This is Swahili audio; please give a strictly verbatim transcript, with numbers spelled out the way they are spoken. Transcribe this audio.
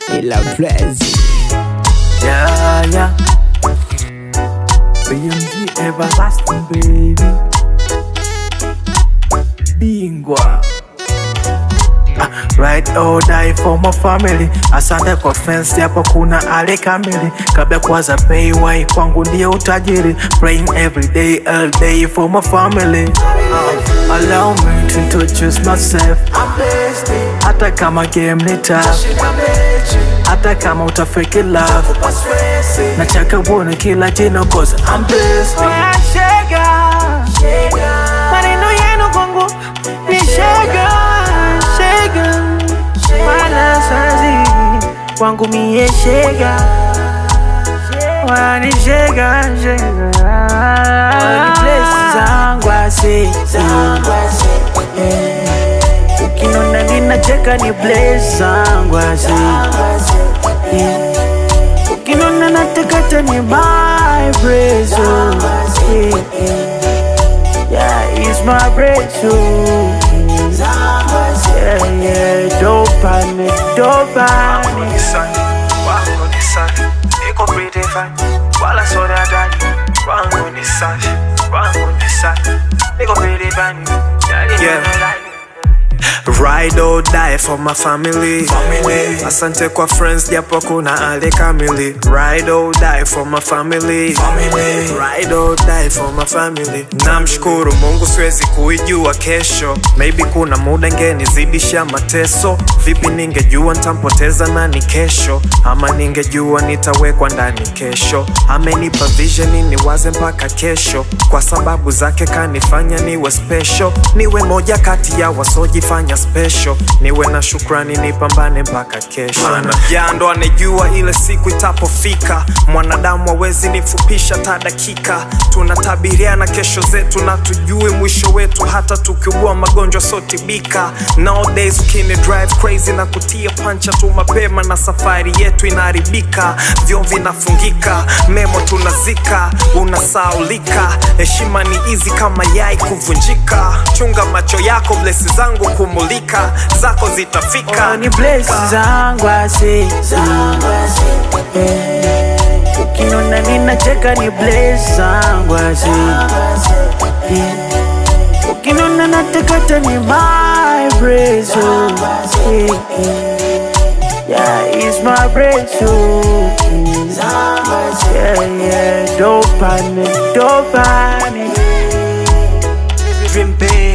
ila Prezi. Yeah, yeah. B M G everlasting baby. Bingwa. Ride or die for my family. Asante kwa fans yapo kuna ale kamili. Kabla kwanza pay way kwangu ndio utajiri. Praying every day all day for my family. uh, Allow me to introduce myself. I'm blessed. Hata kama game ni tough, hata kama utafake love, nachaka uone kila jino cause I'm blessed. Shega maneno yenu kwangu ni shega. Shega wala sazi kwangu mie shega. Wani shega shega wani bless zangu ase ukinona ninacheka ni bless zangu ase ukinona natekata ni my praise. Yeah, it's my breakthrough. Yeah, yeah, don't panic, don't panic. Wangu ni safi, iko pretty fine. Wala soda dani. Wangu ni safi, wangu ni safi, iko pretty fine. Yeah. Ride or die for my family. family. Asante kwa friends japo kuna ale kamili. Ride or die for my family. family. Ride or die for my family. Namshukuru Mungu siwezi kuijua kesho. Maybe kuna muda ngenizidisha mateso. Vipi ningejua nitampoteza nani kesho? Ama ningejua nitawekwa ndani kesho. Amenipa vision niwaze mpaka kesho. Kwa sababu zake kanifanya niwe special. Niwe moja kati ya wasojifanya special. Niwe na shukrani nipambane mpaka kesho. Mana ya ndo anejua ile siku itapofika. Mwanadamu hawezi nifupisha ta dakika. Tunatabiriana kesho zetu na tujue mwisho wetu. Hata tukiugua magonjwa sotibika. Nowadays ukini drive crazy na kutia pancha tu mapema na safari yetu inaharibika. Vyo vinafungika, memo tunazika, unasaulika. Heshima ni easy kama yai kuvunjika. Chunga macho yako blessi zangu kumulika. Zako zitafika. Oh, ni bless zangu ase ukinona ninacheka ni bless zangu ase ukinona natekata ni my praise. Yeah, it's my breakthrough. Yeah, yeah, don't panic, don't panic. Dream big.